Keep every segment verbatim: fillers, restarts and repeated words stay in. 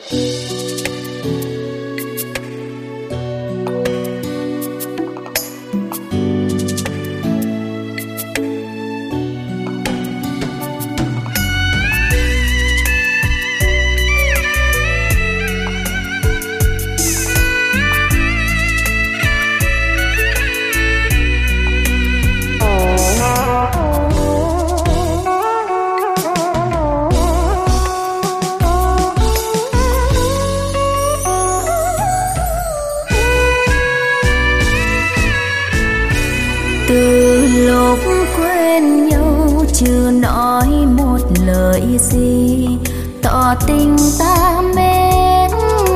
chưa nói một lời gì tỏ tình ta mến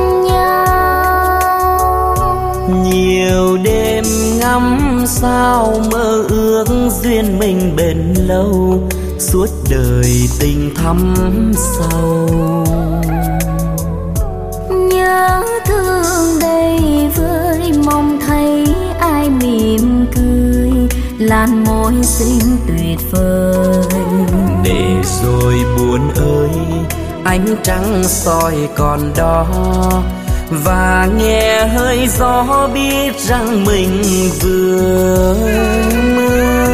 nhau. Nhiều đêm ngắm sao mơ ước duyên mình bền lâu, suốt đời tình thắm sâu. Nhớ thương đây với mong thấy ai mỉm cười, làn môi xinh tuyệt vời. Để rồi buồn ơi, ánh trăng soi còn đó, và nghe hơi gió biết rằng mình vừa mơ.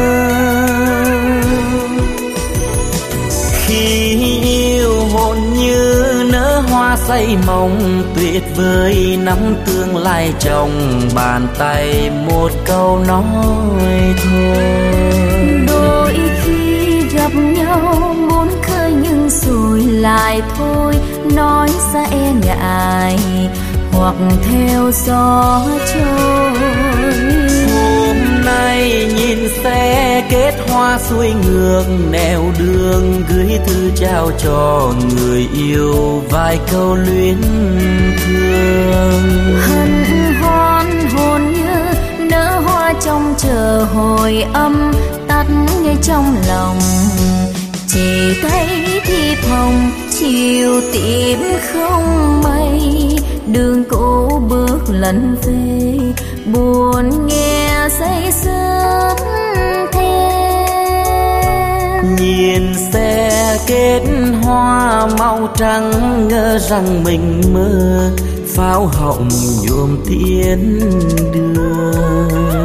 Khi yêu hồn như nở hoa say mộng, tuyệt vời nắm tương lai trong bàn tay, một câu nói thôi. Đôi khi gặp nhau muốn khơi nhưng rồi lại thôi, nói ra e ngại hoặc theo gió trôi. Hôm nay nhìn xe kết hoa xuôi ngược nẻo đường, gửi thư trao cho người yêu vài câu luyến thương. Hân hoan hồn như nở hoa trong chờ hồi âm, tắt ngay trong lòng chỉ thấy thiệp hồng chiều tím không mây. Đường cũ bước lần về buồn nghe say sướt thêm. Nhìn xe kết hoa màu trắng, ngỡ rằng mình mơ pháo hồng nhuộm thiên đường.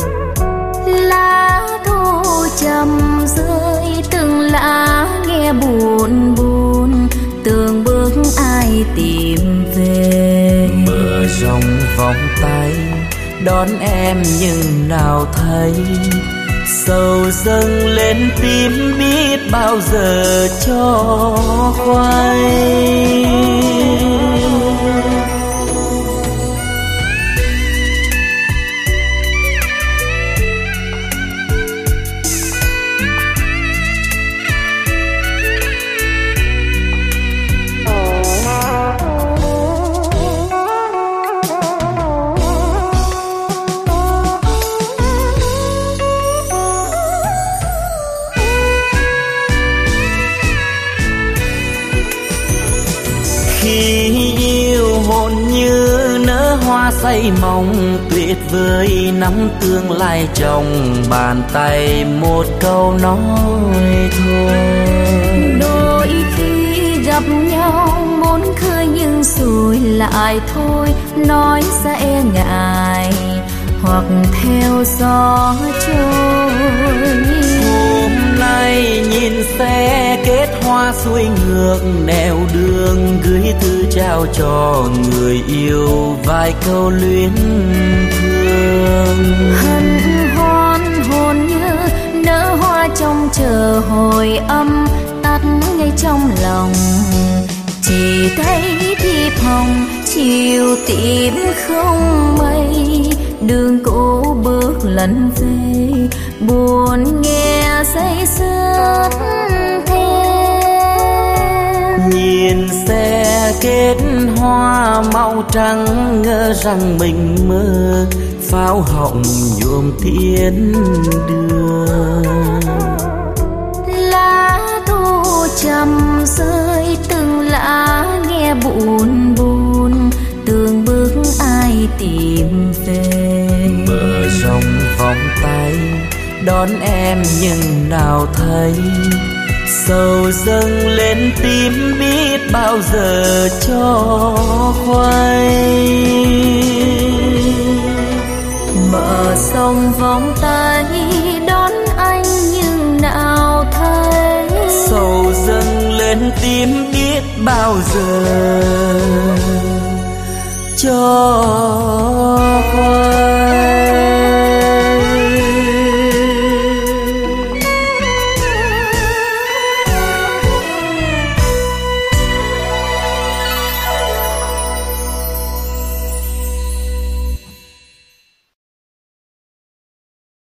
Lá thu trầm rơi từng lá nghe buồn buồn, tưởng bước ai tìm về. Mở rộng vòng tay đón em nhưng nào thấy, sầu dâng lên tim biết bao giờ cho khoai. Khi yêu hồn như nở hoa say mộng, tuyệt vời nắm tương lai trong bàn tay, một câu nói thôi. Đôi khi gặp nhau muốn khơi nhưng rồi lại thôi, nói ra e ngại hoặc theo gió trôi. Hôm nay nhìn xe kết hoa xuôi ngược nẻo đường, gửi thư trao cho người yêu vài câu luyến thương. Hân hoan hồn như nở hoa trong chờ hồi âm, tắt ngay trong lòng chỉ thấy thiệp hồng chiều tím không mây. Đường cũ bước lần về buồn nghe say sướt thêm. Nhìn xe kết hoa màu trắng, ngỡ rằng mình mơ pháo hồng nhuộm thiên đường. Lá thu trầm rơi từng lá nghe buồn buồn, tưởng bước ai tìm về. Mở rộng vòng tay đón em nhưng nào thấy, sầu dâng lên tim biết bao giờ cho khoay. Bờ sông vòng tay đón anh nhưng nào thấy, sầu dâng lên tim biết bao giờ cho